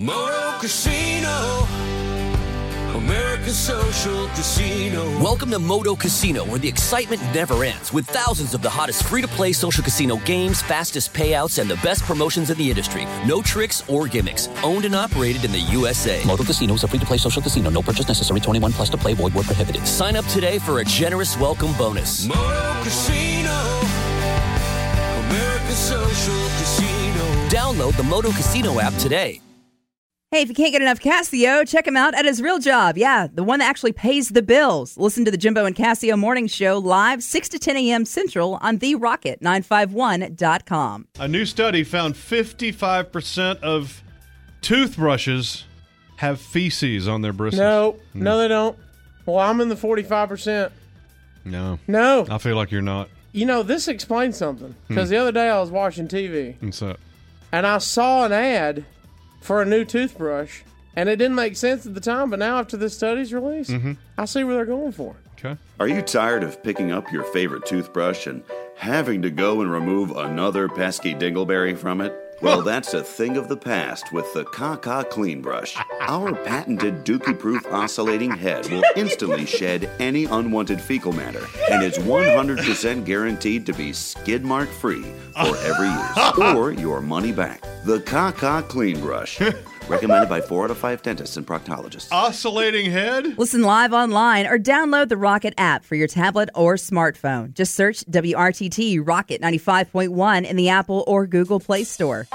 Moto Casino, America's social casino. Welcome to Moto Casino, where the excitement never ends, with thousands of the hottest free-to-play social casino games, fastest payouts, and the best promotions in the industry. No tricks or gimmicks. Owned and operated in the USA. Moto Casino is a free-to-play social casino. No purchase necessary. 21 plus to play. Void where prohibited. Sign up today for a generous welcome bonus. Moto Casino, America's social casino. Download the Moto Casino app today. Hey, if you can't get enough Casio, check him out at his real job. Yeah, the one that actually pays the bills. Listen to the Jimbo and Casio Morning Show live 6 to 10 a.m. Central on TheRocket951.com. A new study found 55% of toothbrushes have feces on their bristles. No, they don't. Well, I'm in the 45%. No. I feel like you're not. You know, this explains something. Because the other day I was watching TV. What's that? And I saw an ad for a new toothbrush, and it didn't make sense at the time, but now after this study's released, I see where they're going for it. Okay. Are you tired of picking up your favorite toothbrush and having to go and remove another pesky dingleberry from it? Well, that's a thing of the past with the Kaka Clean Brush. Our patented dookie-proof oscillating head will instantly shed any unwanted fecal matter and is 100% guaranteed to be skid mark free for every use or your money back. The Kaka Clean Brush. Recommended by 4 out of 5 dentists and proctologists. Oscillating head? Listen live online or download the Rocket app for your tablet or smartphone. Just search WRTT Rocket 95.1 in the Apple or Google Play Store.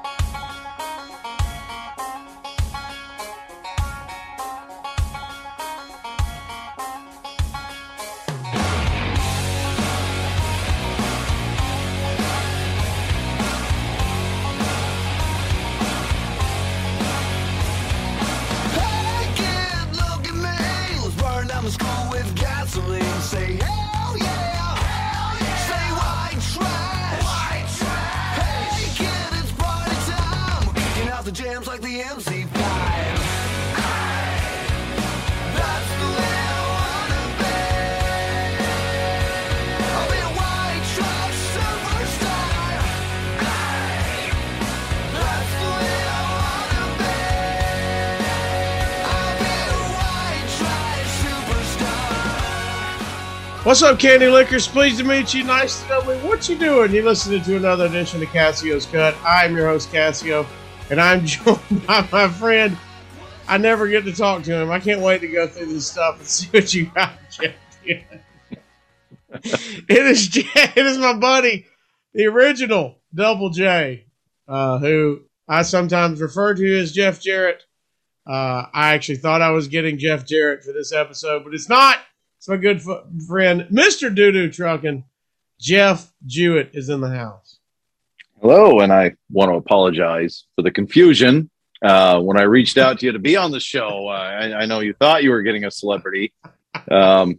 Jams like the MC5. That's the way I wanna be. I'll be a white trash superstar. That's the way I wanna be. I'll be a white trash superstar. What's up, Candy Lickers? Pleased to meet you. Nice to know me. What you doing? You're listening to another edition of Cassio's Cut. I'm your host, Cassio. And I'm joined by my friend. I never get to talk to him. I can't wait to go through this stuff and see what you got, Jeff. It is my buddy, the original Double J, who I sometimes refer to as Jeff Jarrett. I actually thought I was getting Jeff Jarrett for this episode, but it's not. It's my good friend, Mr. Doo-Doo Trucking. Jeff Jewett is in the house. Hello, and I want to apologize for the confusion. When I reached out to you to be on the show, I know you thought you were getting a celebrity. But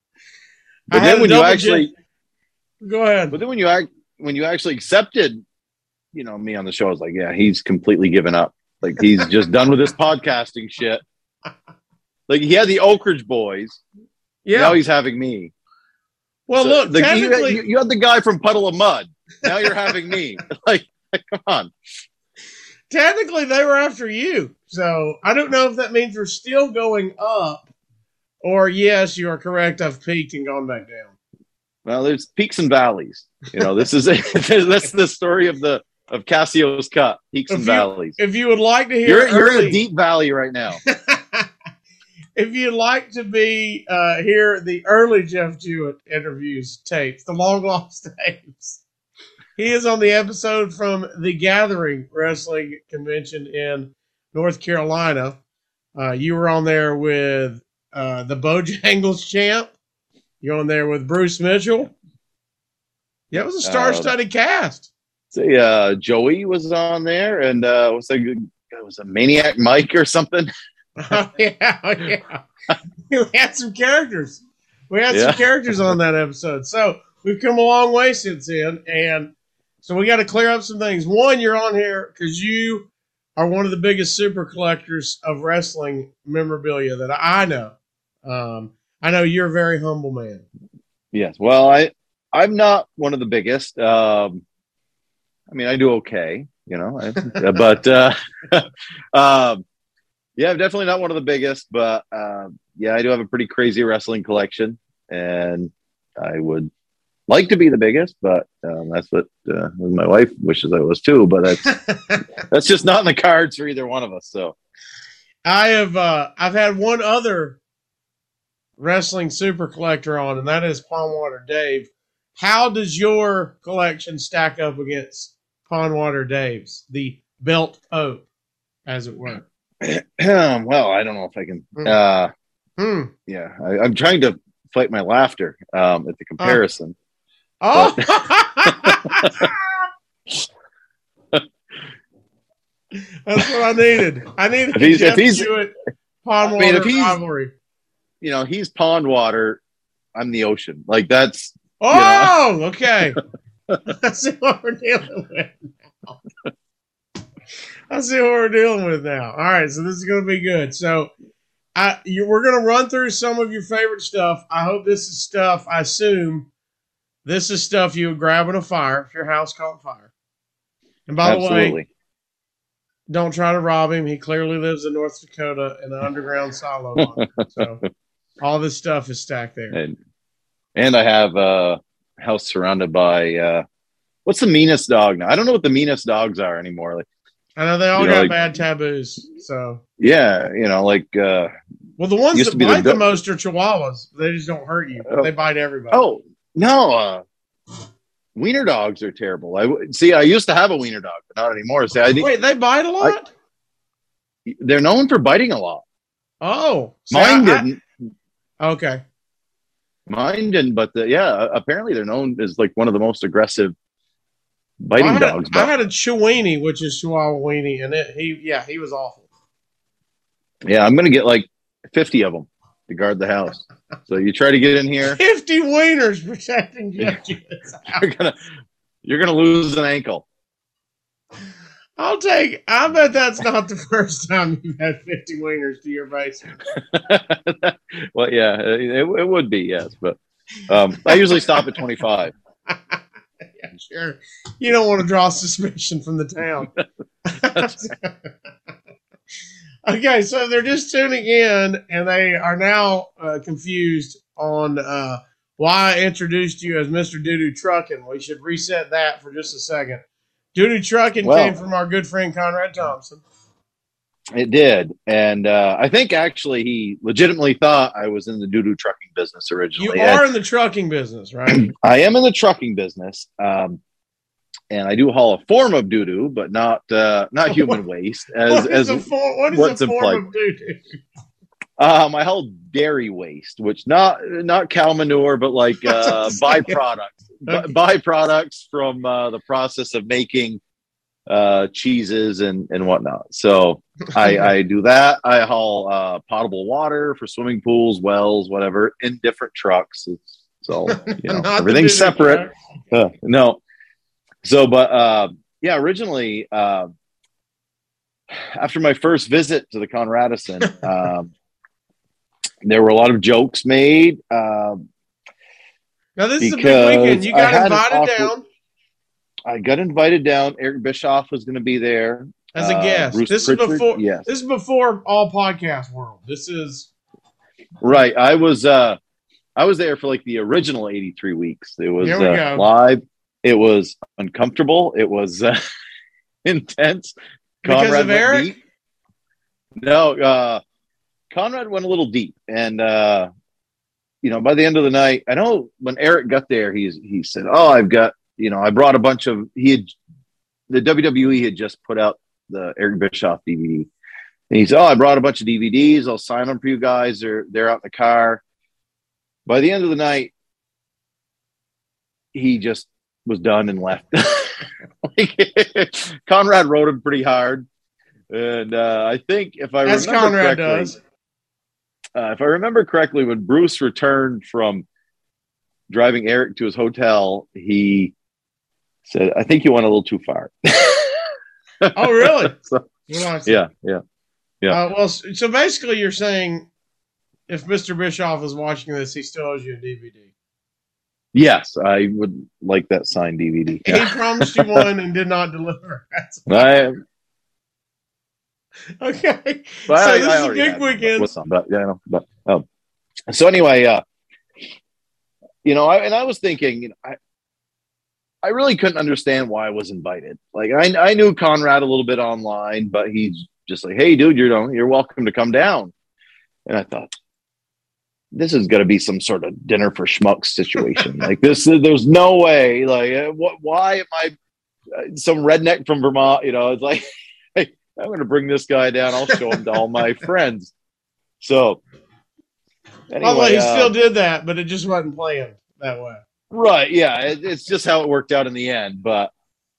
then when you actually go ahead. But then when you actually accepted, me on the show, I was like, yeah, he's completely given up. Like he's just done with this podcasting shit. Like he had the Oak Ridge Boys. Yeah. Now he's having me. Well, look, technically, you had the guy from Puddle of Mud. Now you're having me. Like, come on. Technically, they were after you. So I don't know if that means we're still going up or, yes, you are correct. I've peaked and gone back down. Well, there's peaks and valleys. This is that's the story of Cassio's Cut. Peaks and valleys. If you would like to hear, you're in a deep valley right now. If you'd like to hear the early Jeff Jewett interviews tapes, the long lost tapes. He is on the episode from the Gathering Wrestling Convention in North Carolina. You were on there with the Bojangles champ. You're on there with Bruce Mitchell. Yeah, it was a star-studded cast. So, Joey was on there, and was a Maniac Mike or something? Oh, yeah. We had some characters. Some characters on that episode. So we've come a long way since then, and so we got to clear up some things. One, you're on here because you are one of the biggest super collectors of wrestling memorabilia that I know. I know you're a very humble man. Yes. Well, I'm not one of the biggest. I do okay. you know. Yeah, I'm definitely not one of the biggest, but yeah, I do have a pretty crazy wrestling collection, and I would like to be the biggest, but that's what my wife wishes I was too. But that's just not in the cards for either one of us. So I've had one other wrestling super collector on, and that is Pondwater Dave. How does your collection stack up against Pondwater Dave's, the belt pope, as it were? Well, I don't know if I can. Yeah, I'm trying to fight my laughter at the comparison. Oh, that's what I needed. I needed if he's Jewett Pondwater rivalry. You know, he's Pondwater. I'm the ocean. Like that's. Oh, okay. That's what we're dealing with now. I see what we're dealing with now. All right, so this is going to be good. So we're going to run through some of your favorite stuff. I hope this is stuff, I assume this is stuff you would grab in a fire if your house caught fire. And by the way, don't try to rob him. He clearly lives in North Dakota in an underground silo bunker. So all this stuff is stacked there. And I have a house surrounded by what's the meanest dog now? I don't know what the meanest dogs are anymore. Like, I know they all got bad taboos. So yeah, you know, like well, the ones that bite the most are Chihuahuas. They just don't hurt you. They bite everybody. Oh no, wiener dogs are terrible. I used to have a wiener dog, but not anymore. Wait, they bite a lot? They're known for biting a lot. Oh, mine didn't. Okay. Mine didn't, but apparently they're known as like one of the most aggressive biting dogs. I had a Chiweenie, which is Chihuahua Weenie, and he was awful. Yeah, I'm gonna get like 50 of them to guard the house. So you try to get in here. 50 wieners protecting Jeff Jewett's house. You're gonna lose an ankle. I bet that's not the first time you've had 50 wieners to your basement. Well, yeah, it would be, yes. But I usually stop at 25. Yeah, sure. You don't want to draw suspicion from the town. Okay, so they're just tuning in, and they are now confused on why I introduced you as Mr. Doo-Doo Truckin'. We should reset that for just a second. Doo-Doo Truckin' came from our good friend Conrad Thompson. It did. And I think actually he legitimately thought I was in the doo-doo trucking business originally. You are in the trucking business, right? I am in the trucking business. And I do haul a form of doo-doo, but not human waste. What is a form of doo-doo? I haul dairy waste, which not cow manure, but like byproducts. Byproducts from the process of making cheeses and whatnot. So I do that. I haul potable water for swimming pools, wells, whatever, in different trucks. It's all, everything's separate. No. So, but originally, after my first visit to the Conradison, there were a lot of jokes made. Now, this is a big weekend. You got invited down. I got invited down. Eric Bischoff was going to be there as a guest. This is before all podcast world. This is right. I was there for like the original 83 weeks. It was live. It was uncomfortable. It was intense. Because Conrad of Eric? Deep. No, Conrad went a little deep, and by the end of the night, I know when Eric got there, he said, "Oh, I've got, I brought a bunch of." The WWE had just put out the Eric Bischoff DVD, and he said, "Oh, I brought a bunch of DVDs. I'll sign them for you guys. They're out in the car." By the end of the night, he just was done and left. Conrad wrote him pretty hard, and I think if I remember correctly, when Bruce returned from driving Eric to his hotel, he said, "I think you went a little too far." Oh, really? Yeah. So basically, you're saying if Mr. Bischoff is watching this, he still owes you a DVD. Yes, I would like that signed DVD. He promised you one and did not deliver. I, Okay. but So I this is a already big had weekend. with some, but yeah, no, but so anyway, I was thinking, I really couldn't understand why I was invited. Like I knew Conrad a little bit online, but he's just like, "Hey, dude, you're welcome to come down." And I thought, this is going to be some sort of dinner for schmucks situation. Like this, there's no way. Like, why am I some redneck from Vermont? It's like, hey, I'm going to bring this guy down. I'll show him to all my friends. So, anyway, Although he still did that, but it just wasn't planned that way. right? Yeah, it's just how it worked out in the end. But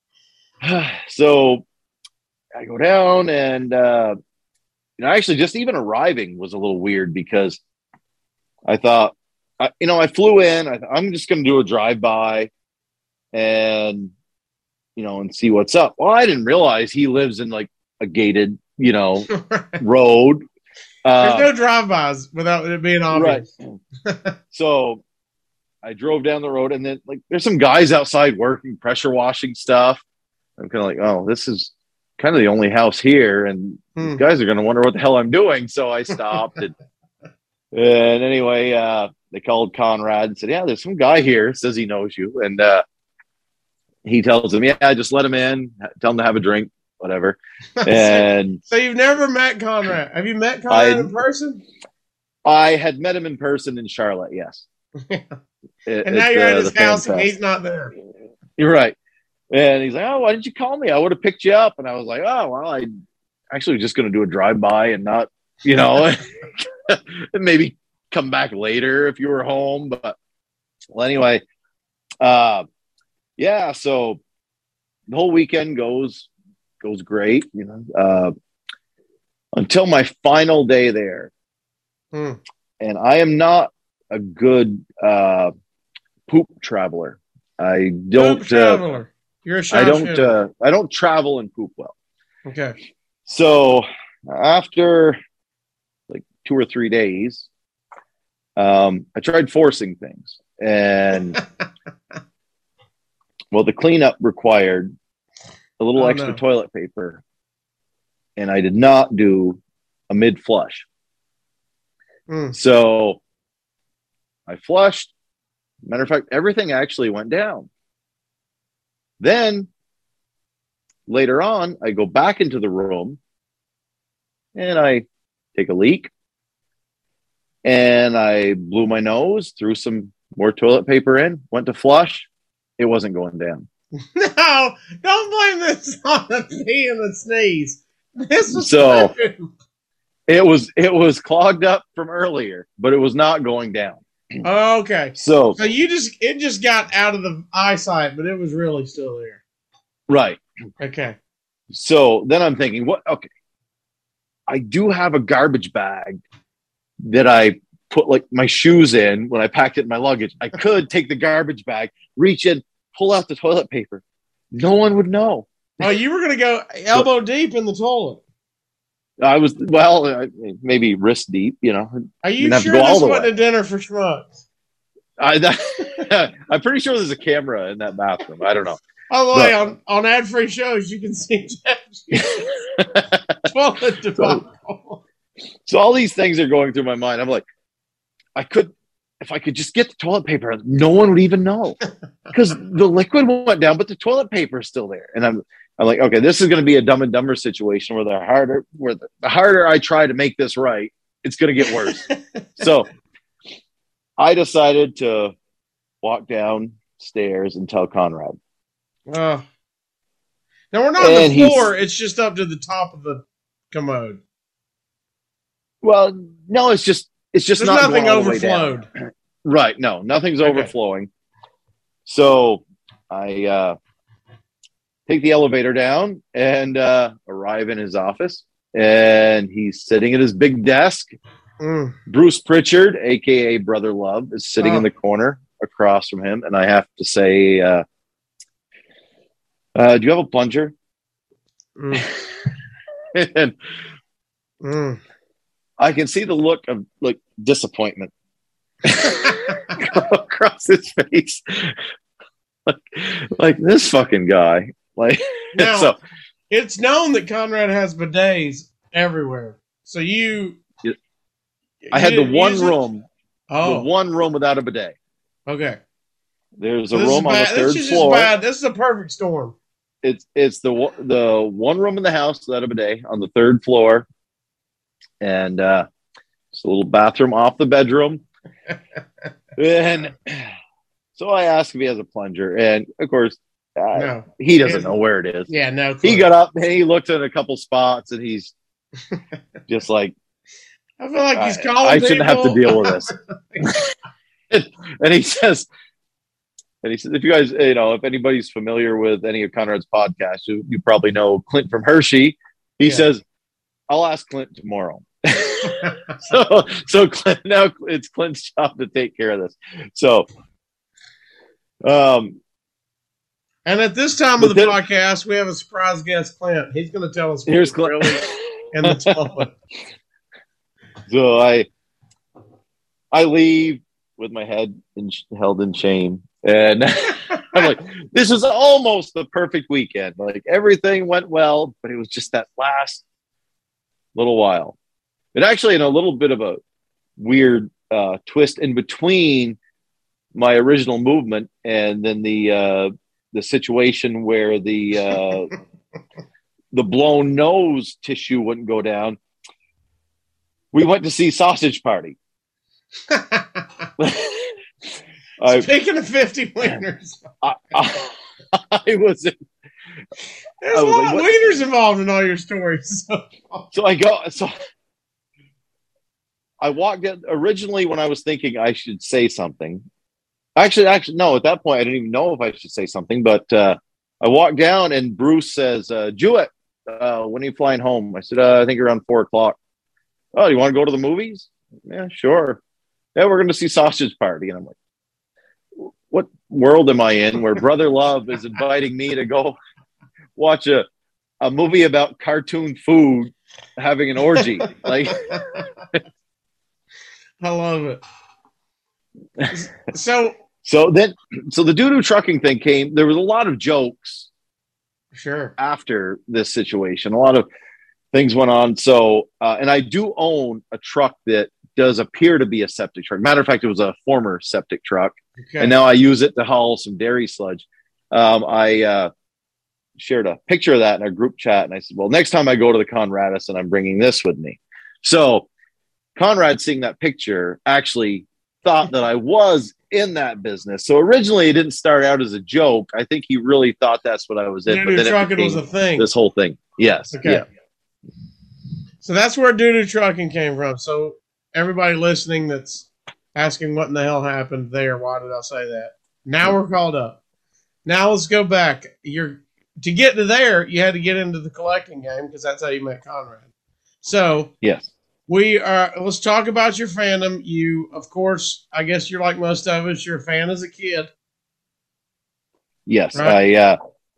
so I go down, and actually, just even arriving was a little weird because I thought, I flew in. I'm just going to do a drive-by and, and see what's up. Well, I didn't realize he lives in like a gated, road. There's no drive-bys without it being obvious. Right. So I drove down the road, and then like there's some guys outside working, pressure washing stuff. I'm kind of like, oh, this is kind of the only house here, and these guys are going to wonder what the hell I'm doing. So I stopped and anyway, they called Conrad and said, yeah, there's some guy here, says he knows you. And he tells them, yeah, just let him in, tell him to have a drink, whatever. And so you've never met Conrad. Have you met Conrad in person? I had met him in person in Charlotte, yes. And now you're at his house and he's not there. You're right. And he's like, oh, why didn't you call me? I would have picked you up. And I was like, oh, well, I actually was just going to do a drive-by and not, maybe come back later if you were home. But well, anyway, so the whole weekend goes great, until my final day there. And I am not a good poop traveler. I don't. Poop traveler. You're a I don't travel and poop well. Okay. So after like 2 or 3 days, I tried forcing things, and well, the cleanup required a little extra toilet paper, and I did not do a mid flush. So I flushed. Matter of fact, everything actually went down. Then later on, I go back into the room and I take a leak, and I blew my nose, threw some more toilet paper in, went to flush. It wasn't going down. No, don't blame this on the pee and the sneeze. This was so it was clogged up from earlier, but it was not going down. Okay. So it just got out of the eyesight, but it was really still there. Right. Okay. So then I'm thinking, okay. I do have a garbage bag that I put like my shoes in when I packed it in my luggage. I could take the garbage bag, reach in, pull out the toilet paper. No one would know. Oh, you were going to go elbow deep in the toilet. I was, maybe wrist deep, Are you sure this wasn't a dinner for schmucks? I'm pretty sure there's a camera in that bathroom. I don't know. By the way, on ad-free shows, you can see Jeff toilet debacle. So all these things are going through my mind. I'm like, if I could just get the toilet paper, no one would even know because the liquid went down, but the toilet paper is still there. And I'm like, okay, this is going to be a Dumb and Dumber situation where the harder I try to make this right, it's going to get worse. So I decided to walk downstairs and tell Conrad. Now we're not on the floor; it's just up to the top of the commode. Well, no, it's just there's not nothing going all the way overflowed. down. Right? No, nothing's Okay. overflowing. So I take the elevator down and arrive in his office, and he's sitting at his big desk. Bruce Pritchard, aka Brother Love, is sitting in the corner across from him, and I have to say, do you have a plunger? And I can see the look of like disappointment go across his face. Like this fucking guy. Like, Now, so it's known that Conrad has bidets everywhere. So I had the one use it? room, Oh, the one room without a bidet. okay. There's So a this is room on the bad. third This is floor. just bad. This is a perfect storm. It's the one room in the house without a bidet on the third floor, and it's a little bathroom off the bedroom. And so I asked if he has a plunger, and of course, No. he doesn't know where it is. Yeah, no. He clue. got up and he looked at a couple spots, and he's just like, I feel like he's calling I shouldn't have to people. deal with this. and he says, if you guys, if anybody's familiar with any of Conrad's podcasts, you probably know Clint from Hershey. He Yeah. says, I'll ask Clint tomorrow. so Clint, now it's Clint's job to take care of this. So, And at this time of the But then- podcast, we have a surprise guest, Clint. He's going to tell us here's what's Clint. really in this moment. So I leave with my head held in shame, and I'm like, this is almost the perfect weekend. Like everything went well, but it was just that last little while. And actually, in a little bit of a weird twist in between my original movement and then the situation where the blown nose tissue wouldn't go down. We went to see Sausage Party. Speaking of 50 wieners, I was there's I a was lot like, of what- wieners involved in all your stories. so I walked in originally when I was thinking I should say something. Actually, no, at that point I didn't even know if I should say something, but I walked down and Bruce says, Jewett, when are you flying home? I said, I think around 4:00. Oh, you want to go to the movies? Yeah, sure. Yeah, we're going to see Sausage Party. And I'm like, what world am I in where Brother Love is inviting me to go watch a movie about cartoon food having an orgy? Like, I love it. So, so the doo-doo trucking thing came. There was a lot of jokes sure. after this situation. A lot of things went on. So, and I do own a truck that does appear to be a septic truck. Matter of fact, it was a former septic truck. Okay. And now I use it to haul some dairy sludge. I shared a picture of that in our group chat, and I said, well, next time I go to the Conradison, I'm bringing this with me. So Conrad, seeing that picture, actually thought that I was in that business. So originally it didn't start out as a joke. I think he really thought that's what I was in. Doo-doo trucking was a thing. This whole thing. Yes. Okay. Yeah. So that's where doo-doo trucking came from. So everybody listening that's asking what in the hell happened there, why did I say that? Now we're called up. Now let's go back. To get to there, you had to get into the collecting game because that's how you met Conrad. So Yes. let's talk about your fandom. You, of course, I guess you're like most of us, you're a fan as a kid. Yes. Right.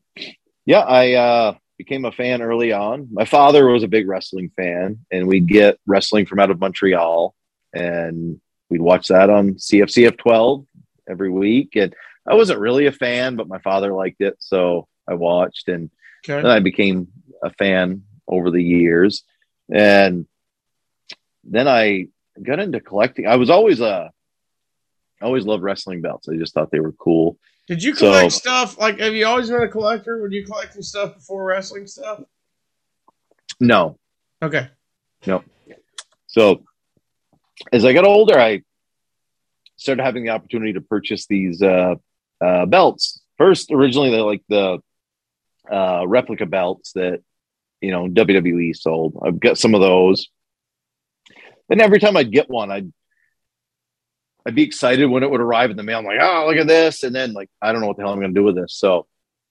I became a fan early on. My father was a big wrestling fan, and we'd get wrestling from out of Montreal, and we'd watch that on CFCF 12 every week. And I wasn't really a fan, but my father liked it, so I watched, and Okay. then I became a fan over the years. And then I got into collecting. I always loved wrestling belts. I just thought they were cool. Did you collect So- stuff? Like, have you always been a collector? Were you collecting stuff before wrestling stuff? No. Okay. So as I got older, I started having the opportunity to purchase these belts. First, originally, they're like the replica belts that, WWE sold. I've got some of those. And every time I'd get one, I'd be excited when it would arrive in the mail. I'm like, oh, look at this. And then, like, I don't know what the hell I'm going to do with this. So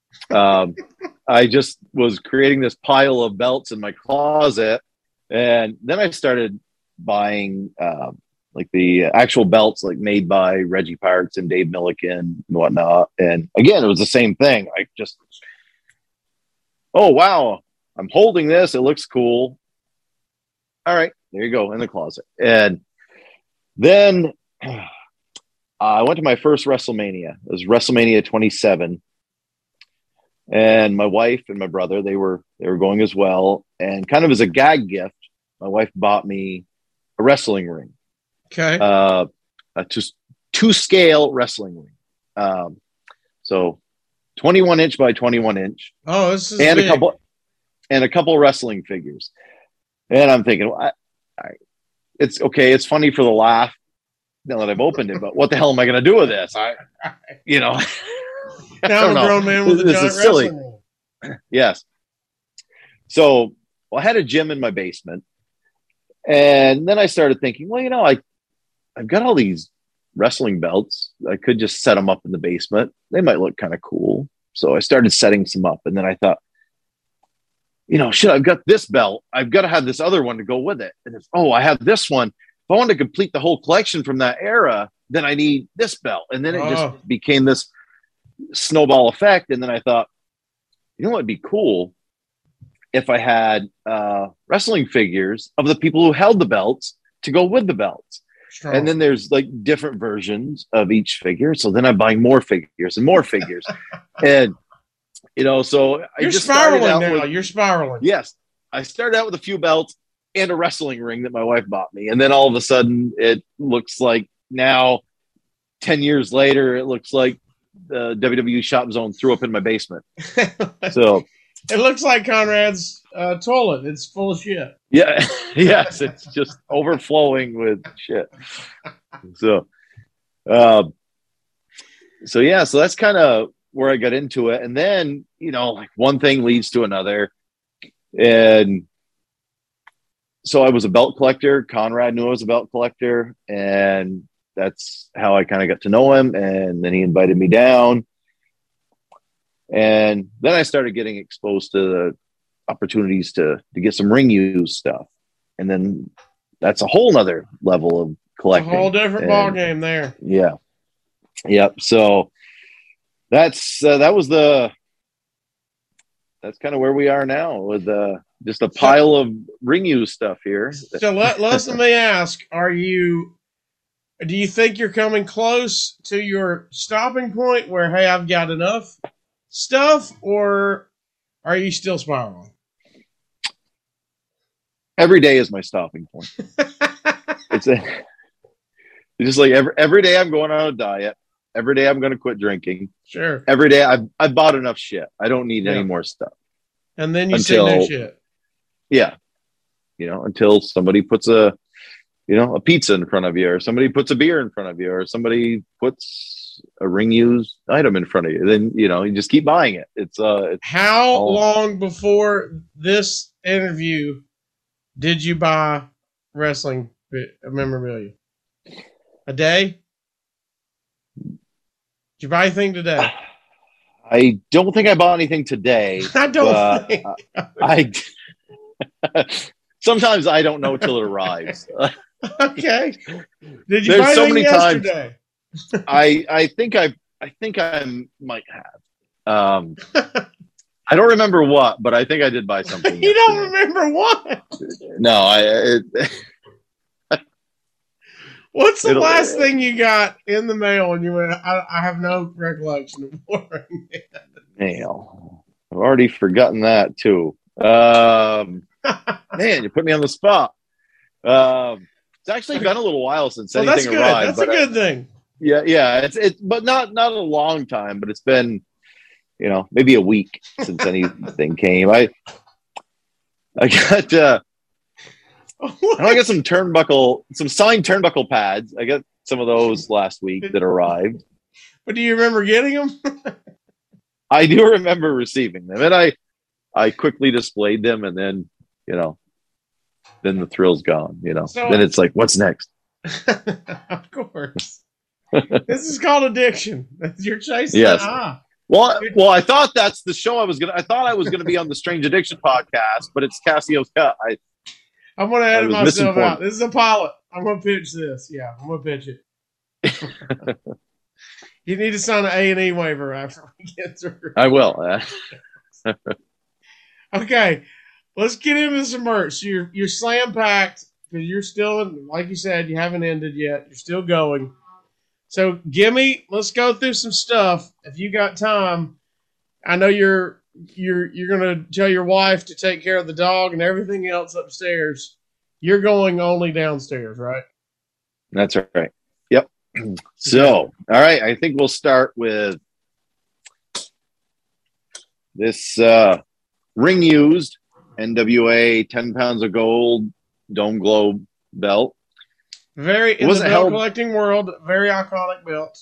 I just was creating this pile of belts in my closet. And then I started buying like the actual belts, like made by Reggie Parks and Dave Milliken and whatnot. And again, it was the same thing. Like, just, oh, wow, I'm holding this. It looks cool. All right, there you go, in the closet. And then I went to my first WrestleMania. It was WrestleMania 27. And my wife and my brother, they were going as well. And kind of as a gag gift, my wife bought me a wrestling ring. Okay. A two scale wrestling ring. So 21 inch by 21 inch. Oh, this is and big. a couple wrestling figures. And I'm thinking, well, it's okay. It's funny for the laugh now that I've opened it, but what the hell am I going to do with this? Now I'm a grown man with a This giant is silly. wrestling ring. Yes. So I had a gym in my basement, and then I started thinking, well, I've got all these wrestling belts. I could just set them up in the basement. They might look kind of cool. So I started setting some up, and then I thought, shit, I've got this belt. I've got to have this other one to go with it. And I have this one. If I want to complete the whole collection from that era, then I need this belt. And then it just became this snowball effect. And then I thought, what'd be cool if I had wrestling figures of the people who held the belts to go with the belts. Strong. And then there's like different versions of each figure. So then I'm buying more figures and more figures. And, so You're just spiraling now. You're spiraling. Yes. I started out with a few belts and a wrestling ring that my wife bought me. And then all of a sudden it looks like now 10 years later, it looks like the WWE Shop Zone threw up in my basement. So it looks like Conrad's toilet. It's full of shit. yeah, yes, it's just overflowing with shit. So that's kind of where I got into it. And then, like one thing leads to another. And so I was a belt collector. Conrad knew I was a belt collector, and that's how I kind of got to know him. And then he invited me down. And then I started getting exposed to the opportunities to get some ring use stuff. And then that's a whole nother level of collecting. A whole different ball game there. Yeah. Yep. So that's kind of where we are now with just a pile of ring use stuff here. So let me ask, do you think you're coming close to your stopping point where, hey, I've got enough stuff, or are you still spiraling? Every day is my stopping point. It's just like every day I'm going on a diet. Every day I'm going to quit drinking. Sure. Every day I've bought enough shit. I don't need any more stuff. And then you say no shit. Yeah. Until somebody puts a pizza in front of you, or somebody puts a beer in front of you, or somebody puts a ring used item in front of you. Then, you just keep buying it. It's how long before this interview did you buy wrestling memorabilia? A day? Did you buy anything today? I don't think I bought anything today. I don't think. Sometimes I don't know till it arrives. Okay. Did you buy so anything many yesterday? Times. I think I might have. I don't remember what, but I think I did buy something. You don't remember what? No, What's the last thing you got in the mail and you went, I have no recollection of ordering it? Mail. I've already forgotten that too. Man, you put me on the spot. It's actually been a little while since anything arrived. That's a good thing. Yeah. It's but not a long time, but it's been, maybe a week since anything came. I got I got some signed turnbuckle pads. I got some of those last week that arrived. But do you remember getting them? I do remember receiving them, and I quickly displayed them, and then then the thrill's gone. So, then it's like, what's next? Of course, this is called addiction. You're chasing. Yes. Well, I thought that's the show I thought I was gonna be on the Strange Addiction podcast, but it's Cassio's Cut. I'm going to edit myself out. This is a pilot. I'm going to pitch this. Yeah, I'm going to pitch it. You need to sign an A&E waiver after we get through. I will. Okay, let's get into some merch. You're slam packed because you're still, like you said, you haven't ended yet. You're still going. So, Gimme, let's go through some stuff. If you got time, I know you're gonna tell your wife to take care of the dog and everything else upstairs. You're going only downstairs, right? That's right. Yep. So, all right. I think we'll start with this ring used NWA 10 pounds of gold dome globe belt. Very in the belt collecting world, very iconic belt.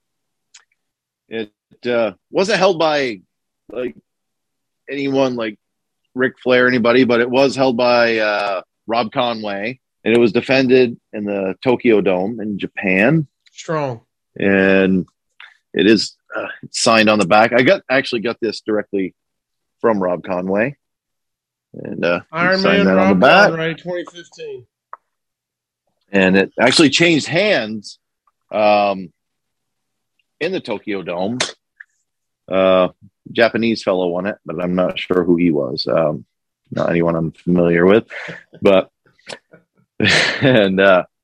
It wasn't held by like anyone like Ric Flair, anybody, but it was held by Rob Conway, and it was defended in the Tokyo Dome in Japan. Strong. And it is signed on the back. I actually got this directly from Rob Conway, and Iron Man that Rob on the back. Conway, 2015. And it actually changed hands in the Tokyo Dome. Japanese fellow won it, but I'm not sure who he was. Not anyone I'm familiar with, but and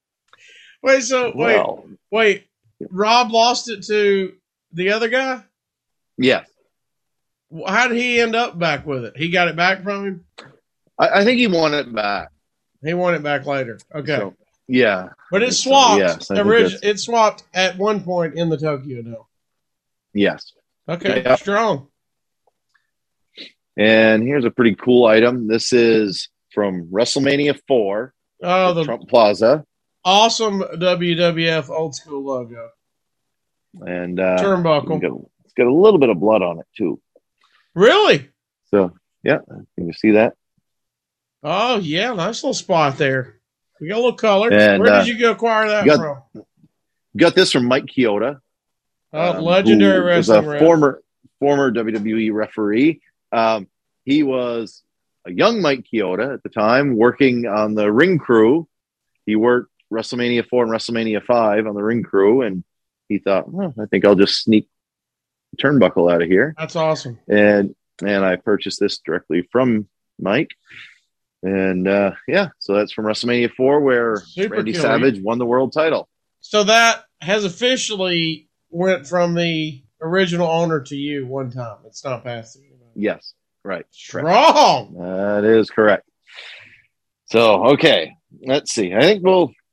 wait. Rob lost it to the other guy? Yeah. How did he end up back with it? He got it back from him? I think he won it back. He won it back later. Okay. So, yeah. But it swapped. Yes, it swapped at one point in the Tokyo Dome. Yes. Okay. Yep. Strong. And here's a pretty cool item. This is from WrestleMania 4. Oh, the Trump Plaza. Awesome WWF old school logo. And turnbuckle. It's got a little bit of blood on it too. Really? So yeah, can you see that? Oh yeah, nice little spot there. We got a little color. And, where did you go acquire that from? Got this from Mike Chioda. Legendary wrestling ref. Former WWE referee. He was a young Mike Chioda at the time, working on the ring crew. He worked WrestleMania 4 and WrestleMania 5 on the ring crew, and he thought, well, I think I'll just sneak the turnbuckle out of here. That's awesome. And I purchased this directly from Mike. And so that's from WrestleMania 4, where Randy Savage won the world title. So that has officially went from the original owner to you one time. It's not passed. Yes, right. Strong. That is correct. So, okay, let's see. I think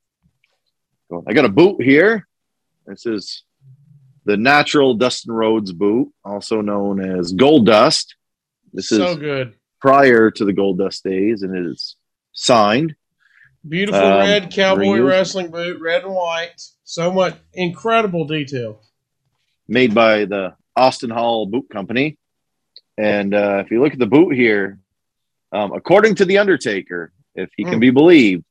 I got a boot here. This is the natural Dustin Rhodes boot, also known as Gold Dust. This is so good. Prior to the Gold Dust days, and it is signed. Beautiful red cowboy wrestling boot, red and white. So much incredible detail. Made by the Austin Hall Boot Company. And if you look at the boot here, according to The Undertaker, if he can be believed,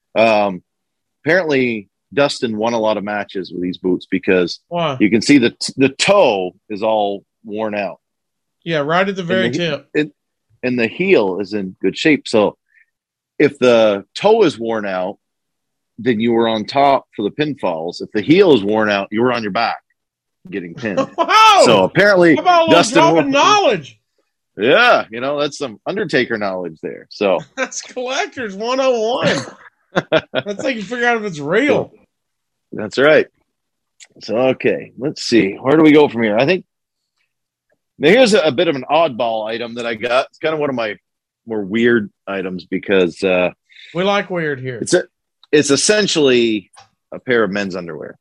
apparently Dustin won a lot of matches with these boots because you can see the toe is all worn out. Yeah, right at the very tip. And the heel is in good shape. So if the toe is worn out, then you were on top for the pinfalls. If the heel is worn out, you were on your back getting pinned. Wow! So apparently, how about Dustin knowledge. Yeah, that's some Undertaker knowledge there. So that's collectors 101. That's how you figure out if it's real. That's right. So okay, let's see. Where do we go from here? I think now here's a bit of an oddball item that I got. It's kind of one of my more weird items because we like weird here. It's essentially a pair of men's underwear.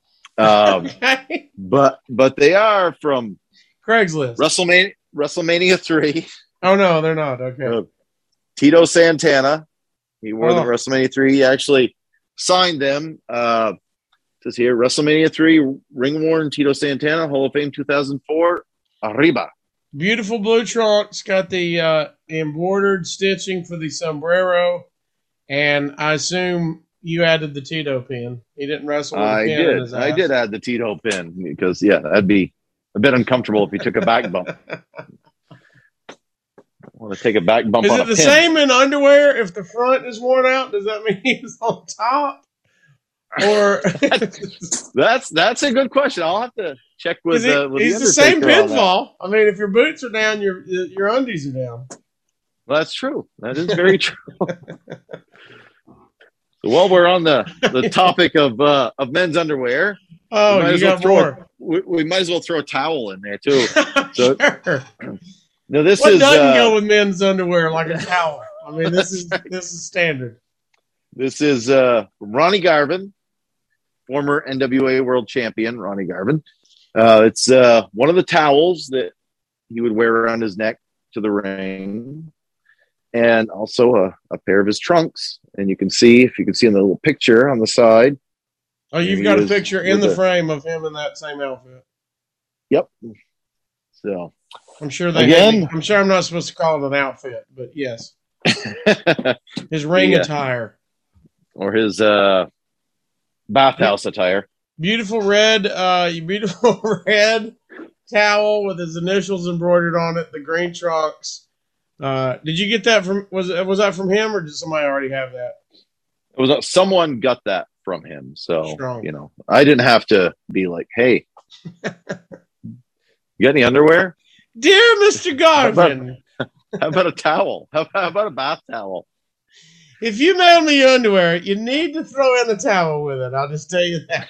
Okay. But they are from Craigslist. WrestleMania 3. Oh no, they're not. Okay. Tito Santana. He wore them at WrestleMania 3. He actually signed them. It says here, WrestleMania 3 ring-worn Tito Santana, Hall of Fame 2004. Arriba. Beautiful blue trunks. Got the embroidered stitching for the sombrero. And I assume you added the Tito pin. He didn't wrestle with a pin in his ass. I did add the Tito pin because, that'd be a bit uncomfortable if he took a back bump. I want to take a back bump on a pin. Is it the same in underwear? If the front is worn out, does that mean he's on top? Or that's a good question. I'll have to check with he's the same pinfall. I mean, if your boots are down, your undies are down. Well, that's true. That is very true. So while we're on the topic of men's underwear, Oh, might you as well got throw more. we might as well throw a towel in there too. So Sure. no, this What is doesn't go with men's underwear like a towel? I mean, this is standard. This is Ronnie Garvin, former NWA World Champion Ronnie Garvin. It's one of the towels that he would wear around his neck to the ring, and also a pair of his trunks. And you can see, if you can see in the little picture on the side. Oh, you've He got a is picture in with the a- frame of him in that same outfit. Yep. So I'm sure they Again? I'm sure I'm not supposed to call it an outfit, but yes, his ring Yeah. attire. or his bathhouse attire. Beautiful red towel with his initials embroidered on it. The green trunks. Did you get that from? Was that from him, or did somebody already have that? It was someone got that from him, so Strong. you know I didn't have to be like, "Hey, you got any underwear? Dear Mr. Garvin, How about a towel? How about a bath towel?" if you mail me your underwear, you need to throw in a towel with it. I'll just tell you that.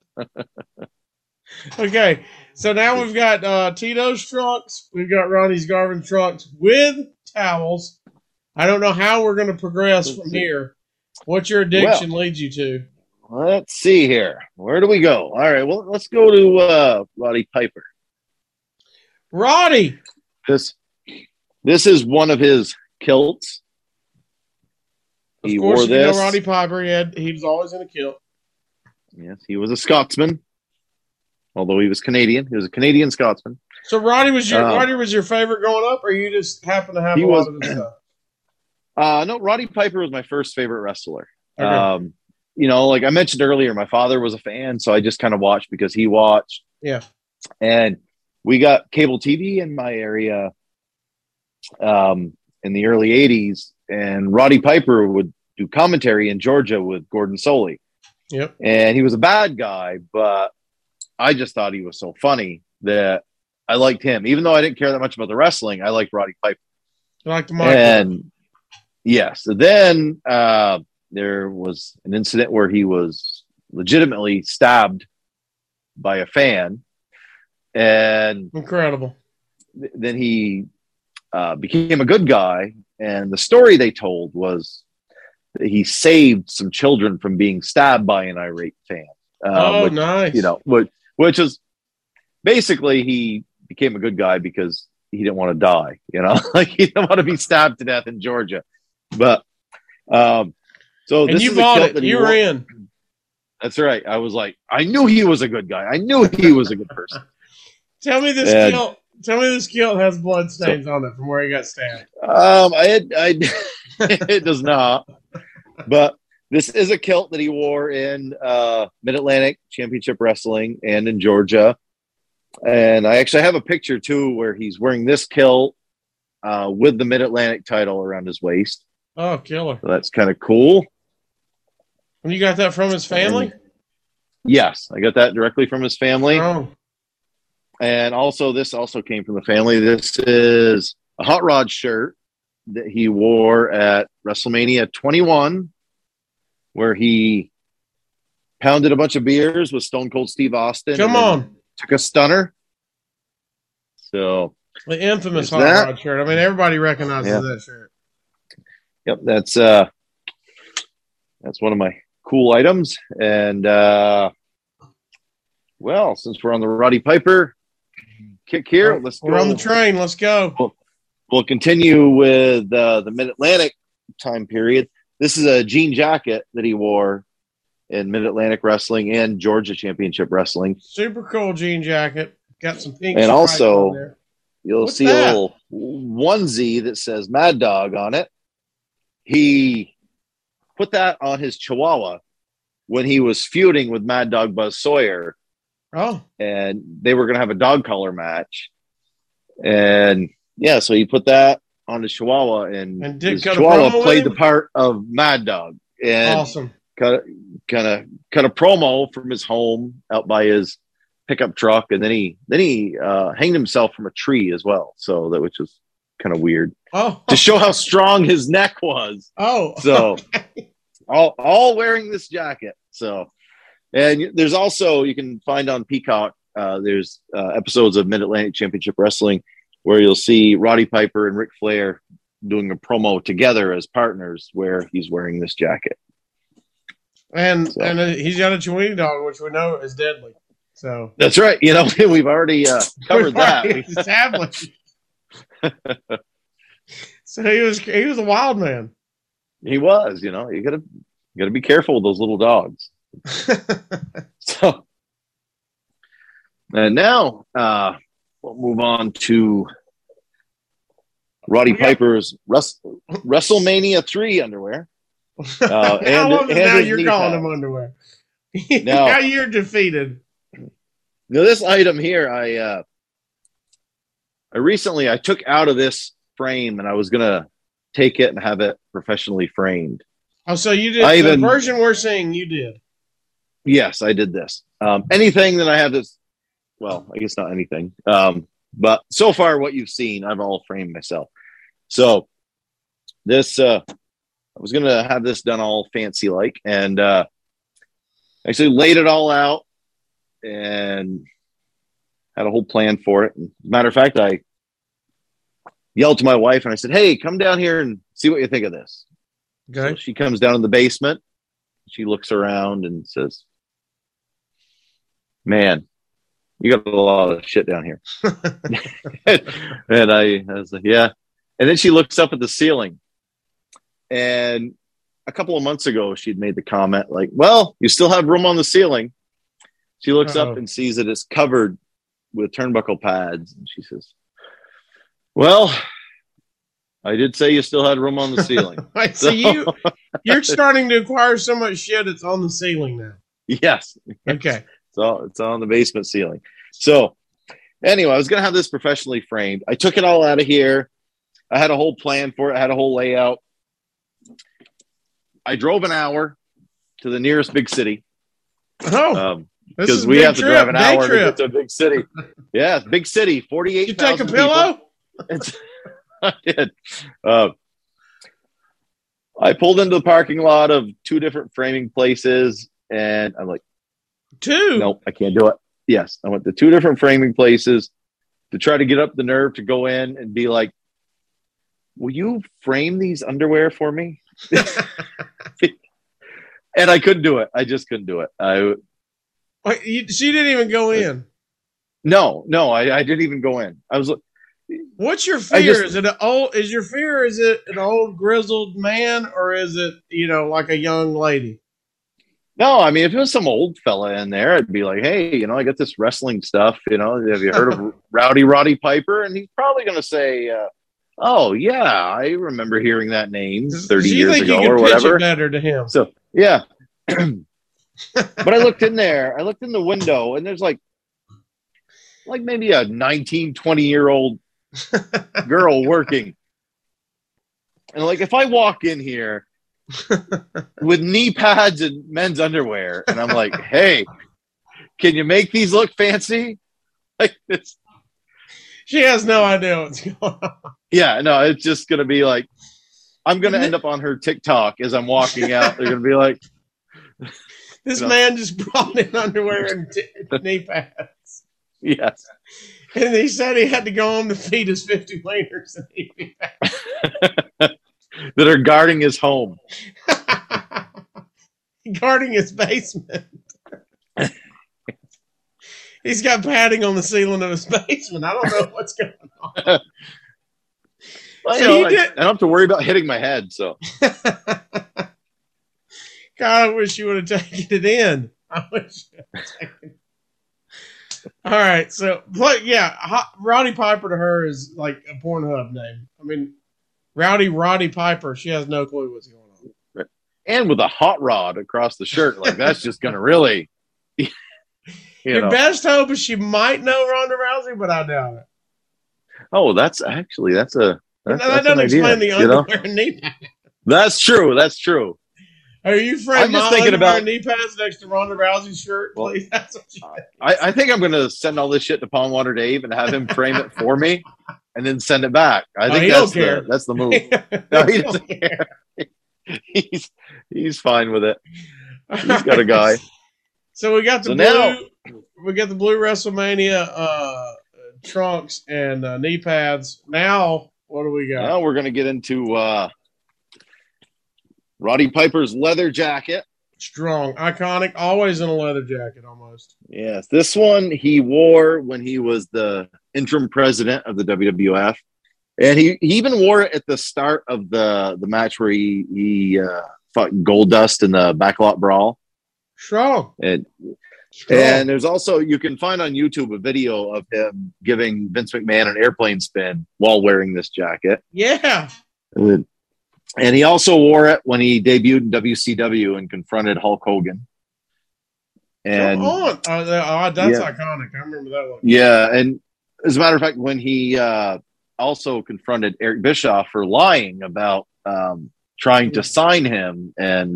Okay, so now we've got Tito's trunks. We've got Ronnie's Garvin trunks with towels. I don't know how we're going to progress from here. What your addiction leads you to. Let's see here. Where do we go? All right. Well, let's go to Roddy Piper. Roddy. This is one of his kilts. Of He course, wore you this. know Roddy Piper. He was always in a kilt. Yes, he was a Scotsman. Although he was Canadian, he was a Canadian Scotsman. So Roddy was your favorite growing up, or you just happen to have He a was- lot of his stuff? No, Roddy Piper was my first favorite wrestler. Okay. You know, like I mentioned earlier, my father was a fan, so I just kind of watched because he watched. Yeah. And we got cable TV in my area in the early 80s, and Roddy Piper would do commentary in Georgia with Gordon Soley. Yep. And he was a bad guy, but I just thought he was so funny that I liked him. Even though I didn't care that much about the wrestling, I liked Roddy Piper. I like the mic. And yes, then there was an incident where he was legitimately stabbed by a fan, and Incredible. then he became a good guy. And the story they told was that he saved some children from being stabbed by an irate fan. Which, nice. you know, which is basically he became a good guy because he didn't want to die. You know, like he didn't want to be stabbed to death in Georgia. But so and this you is bought a kilt it. that he You were wore. in. That's right. I was like, I knew he was a good guy. I knew he was a good person. Tell me this And- kilt. Tell me this kilt has blood stains on it from where he got stabbed. It does not. But this is a kilt that he wore in Mid-Atlantic Championship Wrestling and in Georgia. And I actually have a picture too where he's wearing this kilt with the Mid-Atlantic title around his waist. Oh, killer. So that's kind of cool. And you got that from his family? Yes, I got that directly from his family. Oh, And also, this also came from the family. This is a Hot Rod shirt that he wore at WrestleMania 21, where he pounded a bunch of beers with Stone Cold Steve Austin. come and then on. took a stunner. So, The infamous There's Hot that. Rod shirt. I mean, everybody recognizes Yeah. that shirt. yep, that's one of my cool items. And well, since we're on the Roddy Piper kick here, let's go. We're on the train. Let's go. We'll continue with the Mid-Atlantic time period. This is a jean jacket that he wore in Mid-Atlantic Wrestling and Georgia Championship Wrestling. Super cool jean jacket. Got some pink And stripes also- on there. You'll What's see that? a little onesie that says Mad Dog on it. He put that on his Chihuahua when he was feuding with Mad Dog Buzz Sawyer, Oh, and they were going to have a dog collar match. And yeah, so he put that on his Chihuahua, and And did his cut a Chihuahua promo with played him? the part of Mad Dog, and awesome. cut a promo from his home out by his pickup truck, and then he hanged himself from a tree as well. So that was just kind of weird Oh, to show how strong his neck was. oh. So all wearing this jacket. So And there's also, you can find on Peacock, there's episodes of Mid-Atlantic Championship Wrestling where you'll see Roddy Piper and Ric Flair doing a promo together as partners where he's wearing this jacket. And he's got a Chiweenie dog, which we know is deadly. So that's right. You know, we've already covered that. Established. So he was a wild man. He was. You know, you gotta be careful with those little dogs. So, and now we'll move on to Roddy Piper's WrestleMania 3 underwear. I love it now you're calling pads. them underwear. No. Now you're defeated. Now this item here, I recently took out of this frame and I was gonna take it and have it professionally framed. Oh, so you did the version we're seeing? You did. Yes, I did this. Anything that I have this, well, I guess not anything. But so far, what you've seen, I've all framed myself. So this, I was going to have this done all fancy like, and actually laid it all out and had a whole plan for it. And as a matter of fact, I yelled to my wife and I said, "Hey, come down here and see what you think of this." Okay. So she comes down in the basement. She looks around and says, "Man, you got a lot of shit down here." And I was like, "Yeah." And then she looks up at the ceiling. And a couple of months ago, she'd made the comment like, "Well, you still have room on the ceiling." She looks up and sees that it's covered with turnbuckle pads. And she says, "Well, I did say you still had room on the ceiling." Right, so you're starting to acquire so much shit it's on the ceiling now. Yes. Okay. So it's on the basement ceiling. So anyway, I was going to have this professionally framed. I took it all out of here. I had a whole plan for it. I had a whole layout. I drove an hour to the nearest big city. Oh, because we have to drive an hour to get to a big city. Yeah, big city, 48,000 You take a pillow? I did. I pulled into the parking lot of two different framing places, and I'm like, two? Nope, I can't do it. Yes, I went to two different framing places to try to get up the nerve to go in and be like, "Will you frame these underwear for me?" And I couldn't do it. I just couldn't do it. She didn't even go in. No, I didn't even go in. I was like, "What's your fear? Is it an old grizzled man, or is it, like a young lady?" No, I mean, if it was some old fella in there, I'd be like, "Hey, I got this wrestling stuff. Have you heard of Roddy Piper?" And he's probably going to say, "Oh yeah, I remember hearing that name 30 years ago or whatever." Pitch it better to him. So yeah, but I looked in there. I looked in the window, and there's like maybe a 19, 20-year-old girl working. And like, if I walk in here with knee pads and men's underwear, and I'm like, "Hey, can you make these look fancy?" Like this. She has no idea what's going on. Yeah, no, it's just going to be like, I'm going to end up on her TikTok as I'm walking out. They're going to be like, "This man just brought in underwear and knee pads." Yes. And he said he had to go home to feed his 50 wieners and knee pads. That are guarding his home. Guarding his basement. He's got padding on the ceiling of his basement. I don't know what's going on. Well, I don't have to worry about hitting my head. So, God, I wish you would have taken it in. I wish you would have taken it. All right. So, Roddy Piper to her is like a Pornhub name. I mean, Roddy Piper, she has no clue what's going on. Right. And with a hot rod across the shirt, like that's just going to really. Your best hope is she might know Ronda Rousey, but I doubt it. Oh, that doesn't explain the underwear and knee pads. That's true. That's true. Are you framing my underwear and knee pads next to Ronda Rousey's shirt, please? That's what you I think I'm going to send all this shit to Palm Water Dave and have him frame it for me and then send it back. I think that's the move. No, he doesn't care. He's fine with it. He's got a guy. So we got the So blue. now- We got the blue WrestleMania trunks and knee pads. Now, what do we got? Now we're going to get into Roddy Piper's leather jacket. Strong, iconic, always in a leather jacket, almost. Yes, this one he wore when he was the interim president of the WWF, and he even wore it at the start of the match where he fought Goldust in the backlot brawl. Strong. And there's also, you can find on YouTube a video of him giving Vince McMahon an airplane spin while wearing this jacket. Yeah. And he also wore it when he debuted in WCW and confronted Hulk Hogan. And Come on. That's Yeah. iconic. I remember that one. yeah, and as a matter of fact, when he also confronted Eric Bischoff for lying about trying to sign him, and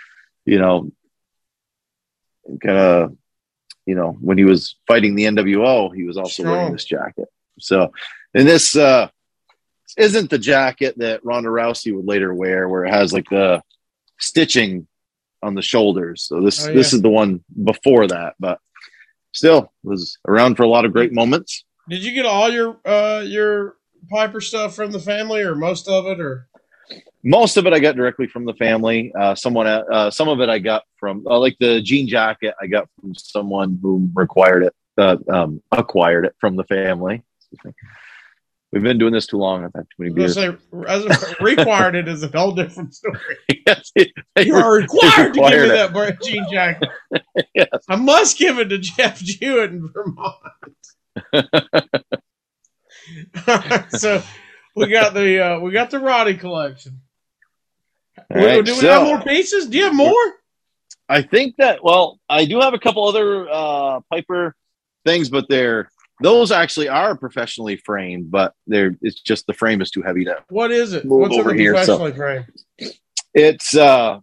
when he was fighting the NWO, he was also wearing this jacket. So, and this isn't the jacket that Ronda Rousey would later wear, where it has like the stitching on the shoulders. So this is the one before that, but still was around for a lot of great moments. Did you get all your Piper stuff from the family, or most of it, or? Most of it I got directly from the family. Some of it I got from like the jean jacket I got from someone who acquired it from the family. We've been doing this too long. I've had too many beers. Required it is a whole different story. Yes, You are required to give me it. that jean jacket. Yes. I must give it to Jeff Jewett in Vermont. So we got the Roddy collection. All right, do we have more pieces? Do you have more? I think that, well, I do have a couple other Piper things, but those actually are professionally framed, but it's just the frame is too heavy to What is it? move What's in over the here. professionally framed? It's a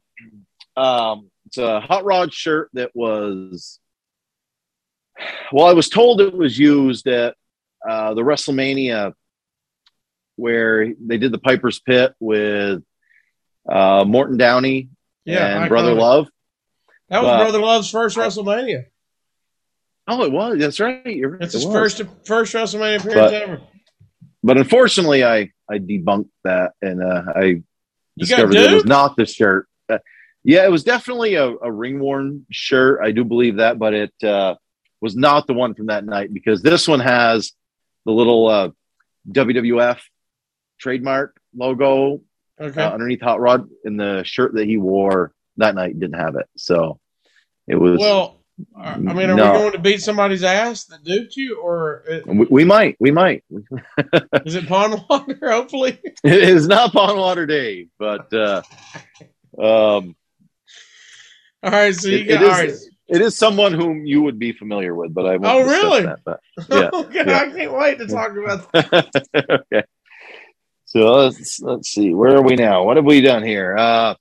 hot rod shirt that was, well, I was told it was used at the WrestleMania where they did the Piper's Pit with Morton Downey and Brother Love. That was Brother Love's first WrestleMania. Oh, it was. That's right. It's his first WrestleMania appearance ever. But unfortunately, I debunked that, and I discovered got it was duped? not the shirt. Yeah, it was definitely a ring-worn shirt. I do believe that, but it was not the one from that night, because this one has the little WWF trademark logo underneath Hot Rod, and the shirt that he wore that night didn't have it. So it was... Well, I mean, are we going to beat somebody's ass that duped you, or we might. Is it Pond Water? Hopefully, it is not Pond Water Day, but all right. So it is someone whom you would be familiar with, but I won't. Oh, really? That, but, yeah, I can't wait to talk about that. Okay. So let's see. Where are we now? What have we done here?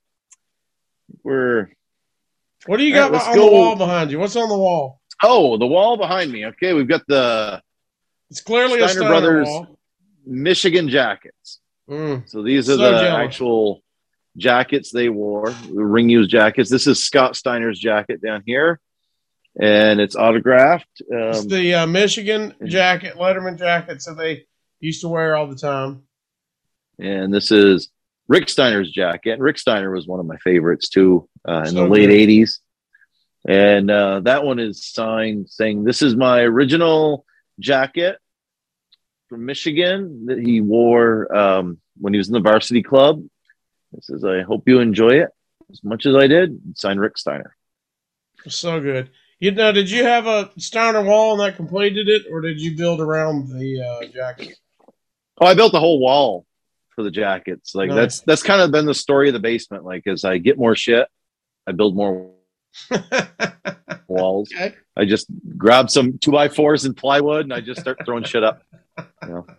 What do you got on the wall behind you? What's on the wall? Oh, the wall behind me. Okay, we've got It's clearly Steiner a Steiner Brothers wall. Michigan jackets. So these are actual jackets they wore, the ring used jackets. This is Scott Steiner's jacket down here, and it's autographed. It's the Michigan jacket, Letterman jackets that they used to wear all the time. And this is Rick Steiner's jacket. And Rick Steiner was one of my favorites too in the good. late 80s. And that one is signed saying, "This is my original jacket from Michigan that he wore when he was in the varsity club. It says, I hope you enjoy it as much as I did." Signed Rick Steiner. So good. Did you have a Steiner wall and that completed it, or did you build around the jacket? Oh, I built the whole wall for the jackets. Like Nice. that's kind of been the story of the basement. Like as I get more shit, I build more walls. Okay. I just grab some 2x4s and plywood and I just start throwing shit up. You know?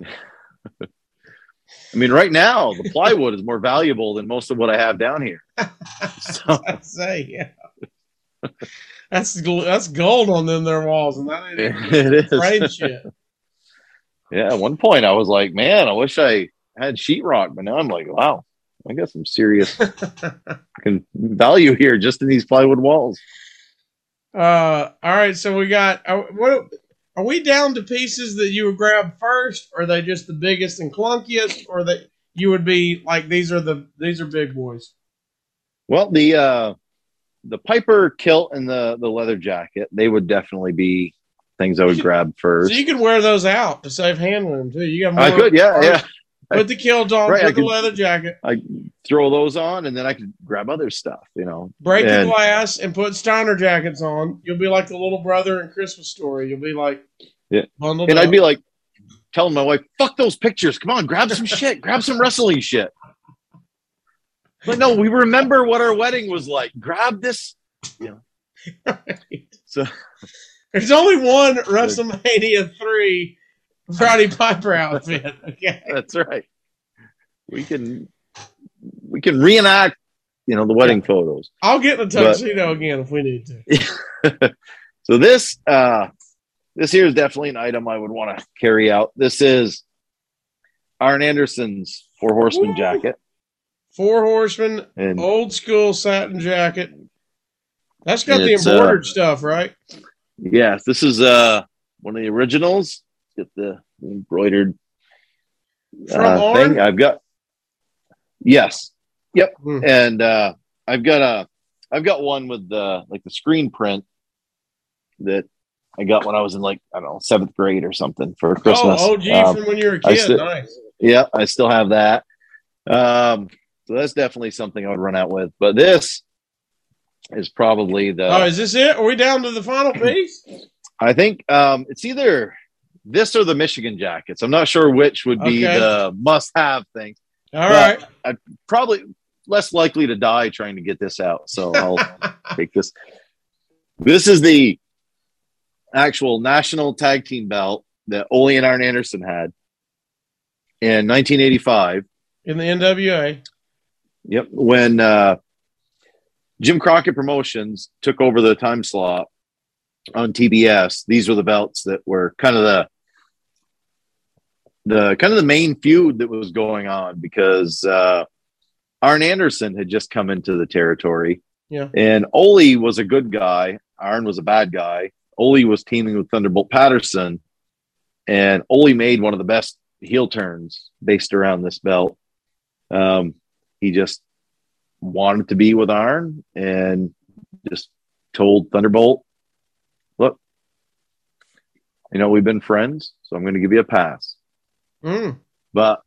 I mean, right now the plywood is more valuable than most of what I have down here. So, I'd say, yeah. That's gold on them their walls, and that ain't it is. frame shit. Yeah, at one point I was like, man, I wish I had sheetrock, but now I'm like, wow, I got some serious value here just in these plywood walls. All right, so we got what? Are we down to pieces that you would grab first? Or are they just the biggest and clunkiest, or that you would be like these are big boys? Well, the Piper kilt and the leather jacket, they would definitely be things I would grab first. So you could wear those out to save handling too. You got more I could, yeah. Put the kilt on, Right, put the leather jacket, I throw those on, and then I could grab other stuff, break the And- glass, and put Steiner jackets on. You'll be like the little brother in Christmas Story. You'll be like, Yeah. bundled And up. I'd be like telling my wife, "Fuck those pictures! Come on, grab some shit, grab some wrestling shit." But no, we remember what our wedding was like. Grab this, So There's only one WrestleMania 3 Roddy Piper outfit. Okay. that's right. We can reenact, the wedding photos. I'll get in a tuxedo again if we need to. So this here is definitely an item I would want to carry out. This is Arn Anderson's Four Horsemen jacket. Four Horsemen, And old school satin jacket. That's got the It's, embroidered stuff, right? yes, this is one of the originals. Get the embroidered From Arn? thing. I've got yes. Yep. Hmm. And I've got one with the screen print that I got when I was in 7th grade or something for Christmas. Oh, OG from when you were a kid. Nice. Yeah, I still have that. So that's definitely something I would run out with. But this is probably Oh, is this it? Are we down to the final piece? I think it's either this or the Michigan jackets. I'm not sure which would be Okay. the must-have thing. All right. I'm probably less likely to die trying to get this out. So I'll take this. This is the actual national tag team belt that Ole and Arn Anderson had in 1985. In the NWA. Yep. When Jim Crockett Promotions took over the time slot on TBS, these were the belts that were kind of the main feud that was going on, because Arn Anderson had just come into the territory. Yeah. And Ole was a good guy. Arn was a bad guy. Ole was teaming with Thunderbolt Patterson, and Ole made one of the best heel turns based around this belt. He just wanted to be with Arn and just told Thunderbolt, "Look, we've been friends, so I'm going to give you a pass. But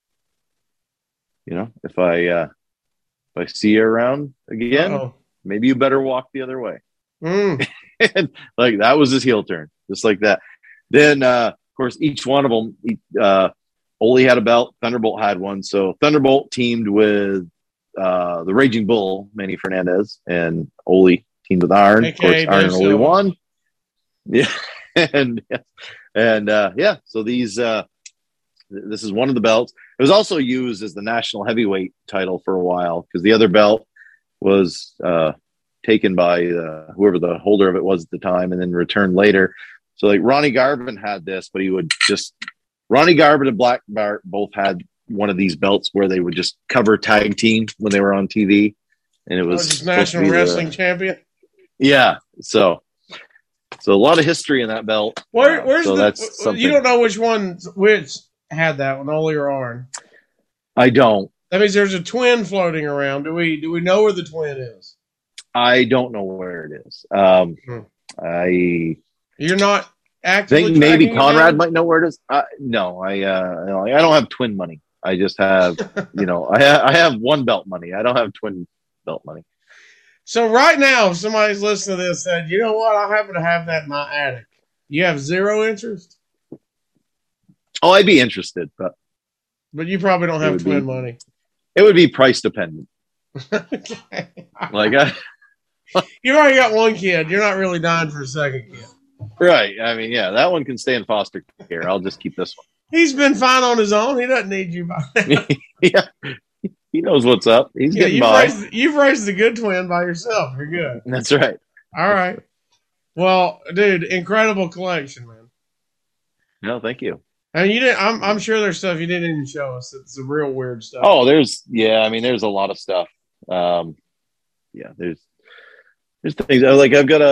if I see you around again, maybe you better walk the other way." And that was his heel turn, just like that. Then, of course, each one of them, Ole had a belt, Thunderbolt had one. So Thunderbolt teamed with the Raging Bull, Manny Fernandez, and Ole teamed with Arn. Of course, Arn and Ole won. Yeah, and so these. This is one of the belts. It was also used as the national heavyweight title for a while, because the other belt was taken by whoever the holder of it was at the time, and then returned later. So Ronnie Garvin had this, but Ronnie Garvin and Black Bart both had one of these belts where they would just cover tag team when they were on TV, and it was just national wrestling champion. Yeah, so a lot of history in that belt. Where's so the? that's something. You don't know which had that one, Ole or Arn? I don't. That means there's a twin floating around. Do we know where the twin is? I don't know where it is. You're not I actively think maybe tracking it Conrad down? might know where it is. No, I don't have twin money. I just have, I have one belt money. I don't have twin belt money. So right now, if somebody's listening to this said, "You know what? I happen to have that in my attic." You have zero interest, Oh, I'd be interested, but but you probably don't have would twin be- money. it would be price dependent. Okay. Like, You've already got one kid. You're not really dying for a second kid. right. I mean, yeah, that one can stay in foster care. I'll just keep this He's been fine on his own. He doesn't need you. By now. one. Yeah. He knows what's up. He's Yeah, getting by. you've raised the good twin by yourself. You're good. That's right. All right. Well, dude, incredible collection, man. No, thank you. And you didn't. I'm sure there's stuff you didn't even show us. It's some real weird stuff. Oh, there's a lot of stuff. There's things like I've got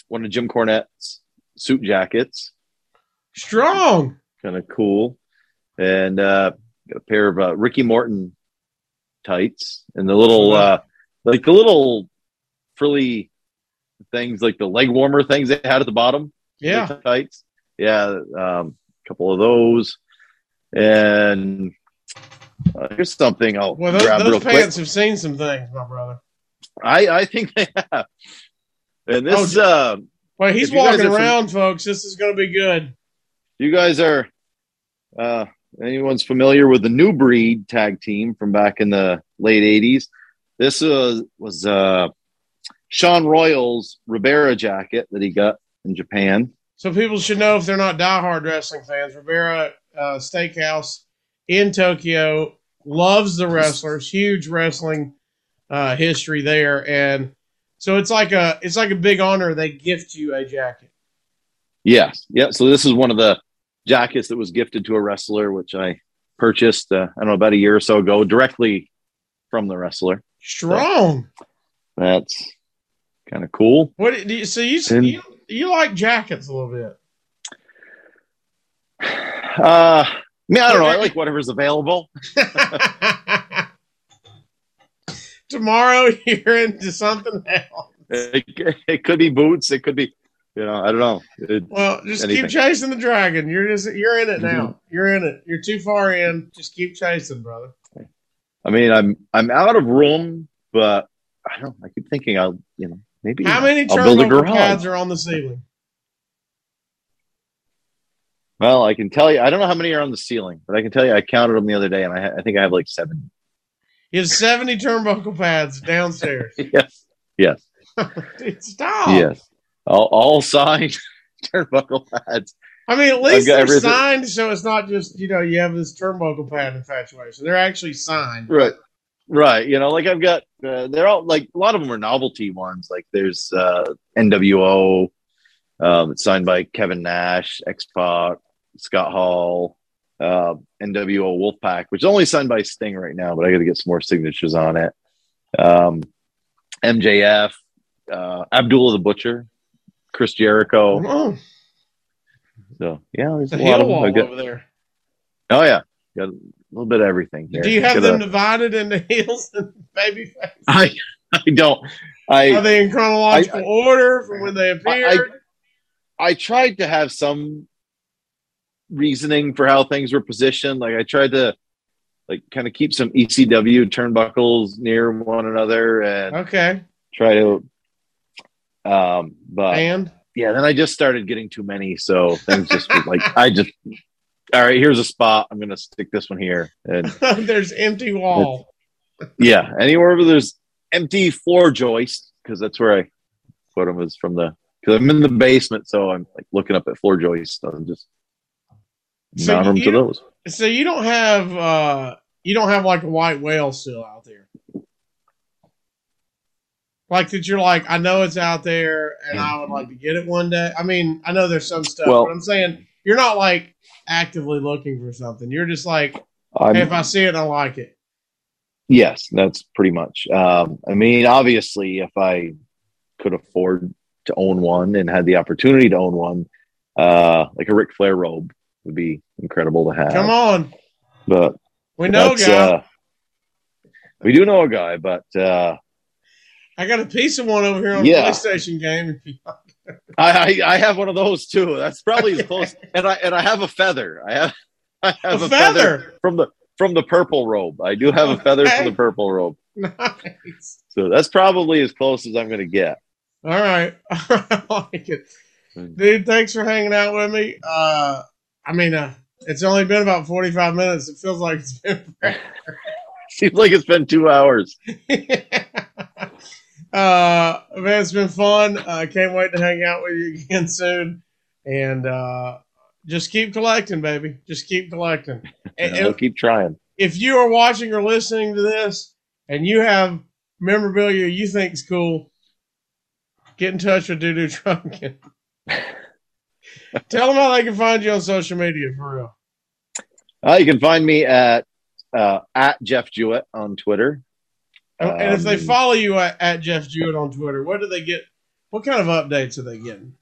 one of Jim Cornette's suit jackets. Strong. Kind of cool. And got a pair of Ricky Morton tights and the little like the little frilly things, like the leg warmer things they had at the bottom. Yeah. Tights. Yeah. A couple of those. And here's something I'll grab those real pants quick. have seen some things, my brother. I think they have. And this Well, he's walking around, folks. This is going to be good. You guys are anyone's familiar with the New Breed tag team from back in the late 80s? This was Sean Royal's Ribera jacket that he got in Japan. So people should know, if they're not diehard wrestling fans, Ribera Steakhouse in Tokyo loves the wrestlers. Huge wrestling history there, and so it's like a big honor. They gift you a jacket. Yes, yeah. So this is one of the jackets that was gifted to a wrestler, which I purchased I don't know, about a year or so ago, directly from the wrestler. Strong. So that's kind of cool. What do you? So you like jackets a little bit? I mean, I don't know. I like whatever's available. Tomorrow you're into something else. It could be boots. It could be, I don't know. Well, just anything. keep chasing the dragon. You're in it now. You're in it. You're too far in. Just keep chasing, brother. I mean, I'm out of room, but I don't. I keep thinking maybe How many I'll build a turnbuckle garage. pads are on the ceiling? Well, I can tell you. I don't know how many are on the ceiling, but I can tell you I counted them the other day, and I think I have like 7. You have 70 turnbuckle pads downstairs. Yes. Dude, stop. Yes. All signed turnbuckle pads. I mean, at least I've got they're everything. signed, so it's not just, you have this turnbuckle pad infatuation. They're actually signed. Right. Like I've got, they're all like, a lot of them are novelty ones. Like there's NWO, it's signed by Kevin Nash, X-Pac, Scott Hall, NWO Wolfpack, which is only signed by Sting right now, but I got to get some more signatures on it. MJF, Abdullah the Butcher, Chris Jericho. Oh, So yeah, there's the a lot heel of them. wall over there. Oh yeah, got a little bit of everything here. Do you have them divided into heels and babyface? I don't. Are they in chronological order from when they appeared? I tried to have some reasoning for how things were positioned. Like I tried to kind of keep some ECW turnbuckles near one another and Okay. try to but And yeah, then I just started getting too many, so things just all right, here's a spot, I'm gonna stick this one here, and there's empty wall. yeah, anywhere where there's empty floor joist, because that's where I put them, is from because I'm in the basement, so I'm looking up at floor joists, so I'm just So mount them to those. So you don't have like a white whale still out there. Like that you're like, I know it's out there and I would like to get it one day. I mean, I know there's some stuff, Well- but I'm saying you're not like actively looking for something. You're just like, hey, if I see it, I like it. Yes, that's pretty much. I mean, obviously, if I could afford to own one and had the opportunity to own one, like a Ric Flair robe would be incredible to have. Come on. But We know a that's, guy. we do know a guy, but I got a piece of one over here on Yeah. the PlayStation game. I have one of those too. That's probably as close. And I have a feather. I have A feather? from the purple robe. I do have a feather from the purple robe. Nice. So that's probably as close as I'm going to get. All right. I like it. Dude, thanks for hanging out with me. It's only been about 45 minutes. It feels like it's been forever. Seems like it's been 2 hours. Man, it's been fun. I can't wait to hang out with you again soon. And just keep collecting, baby. Just keep collecting. And I'll keep trying. if you are watching or listening to this and you have memorabilia you think is cool, get in touch with Doo Doo Drunken. Tell them how they can find you on social media, for real. You can find me at Jeff Jewett on Twitter. And if they follow you at Jeff Jewett on Twitter, what do they get What kind of updates are they getting?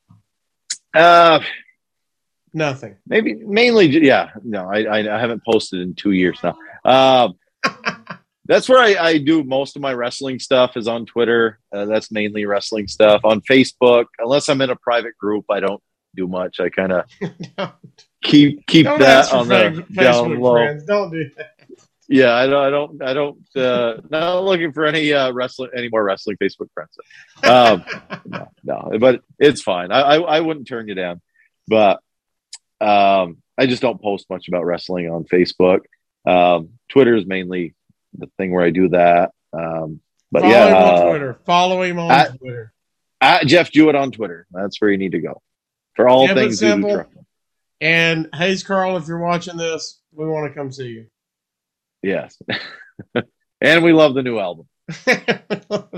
Nothing. Maybe mainly, yeah. No, I haven't posted in 2 years now. That's where I do most of my wrestling stuff is on Twitter. That's mainly wrestling stuff. On Facebook, unless I'm in a private group, I don't do much. I kind of keep Don't that ask for on the Facebook down low. friends. Don't do that. Yeah, I don't. Not looking for any more wrestling Facebook friends. No, but it's fine. I wouldn't turn you down, but I just don't post much about wrestling on Facebook. Twitter is mainly the thing where I do that. But Follow him on Twitter. Follow him on Twitter. At Jeff Jewett on Twitter. That's where you need to go for all Keep it things simple. Voodoo Trucking. And Hayes Carl, if you're watching this, we want to come see you. Yes, and we love the new album. All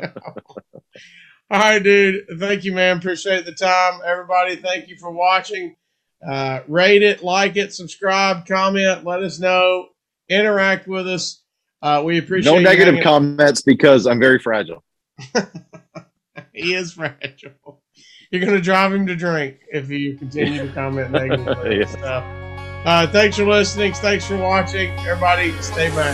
right, dude. Thank you, man. Appreciate the time. Everybody, thank you for watching. Rate it, like it, subscribe, comment, let us know, interact with us. We appreciate No negative hanging- comments because I'm very fragile. He is fragile. You're going to drive him to drink if you continue to comment negatively. Yeah. Thanks for listening. Thanks for watching. Everybody, stay back.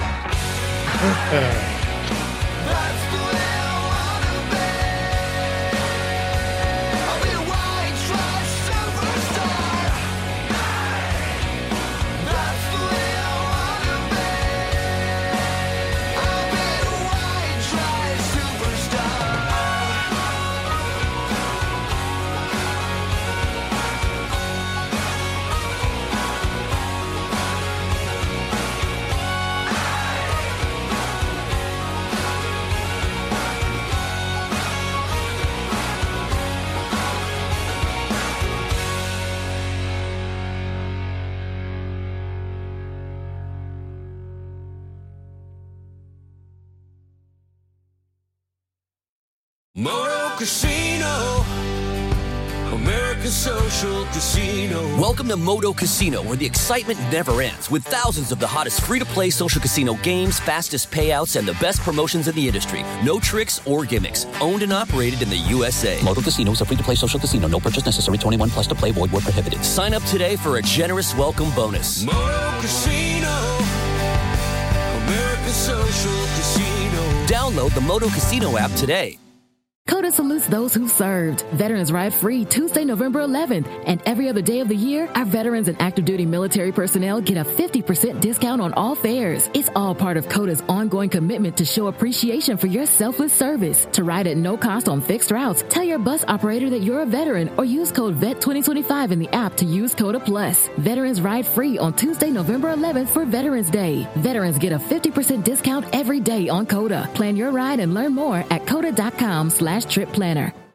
That's the way I wanna be. I'll be a white trash superstar. That's the way I wanna be. I'll be a white trash superstar. Moto Casino, American Social Casino. Welcome to Moto Casino, where the excitement never ends, with thousands of the hottest free-to-play social casino games, fastest payouts, and the best promotions in the industry. No tricks or gimmicks. Owned and operated in the USA. Moto Casino is a free-to-play social casino. No purchase necessary. 21 plus to play. Void where prohibited. Sign up today for a generous welcome bonus. Moto Casino, American Social Casino. Download the Moto Casino app today. CODA salutes those who served. Veterans Ride Free Tuesday, November 11th. And every other day of the year, our veterans and active duty military personnel get a 50% discount on all fares. It's all part of CODA's ongoing commitment to show appreciation for your selfless service. To ride at no cost on fixed routes, tell your bus operator that you're a veteran or use code VET2025 in the app to use CODA Plus. Veterans Ride Free on Tuesday, November 11th for Veterans Day. Veterans get a 50% discount every day on CODA. Plan your ride and learn more at CODA.com/trip planner.